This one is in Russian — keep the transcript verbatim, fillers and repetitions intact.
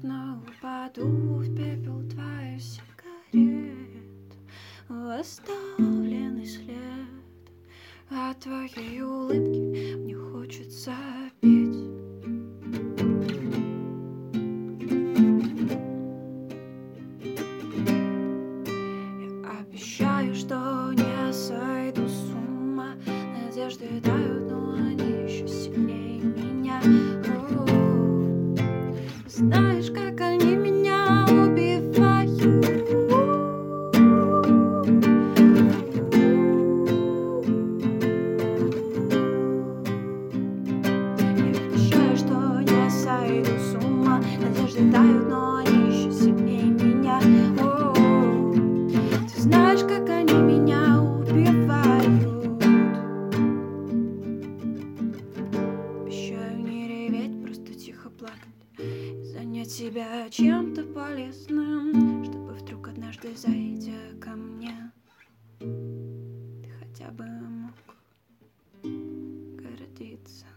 незаметно упаду в пепел твоих сигарет, в оставленный след. От твоей улыбки мне хочется петь. Я обещаю, что не сойду с ума. Надежды тают, но они еще сильнее меня. О-о-о. Знаешь, как они меня убивают. Я обещаю, что не сойду с ума. Надежды тают, но они еще сильнее меня. О-о-о. Ты знаешь, как они меня убивают. Обещаю не реветь, просто тихо плакать, занять себя чем-то полезным, чтобы вдруг однажды, зайдя ко мне, ты хотя бы мог гордиться.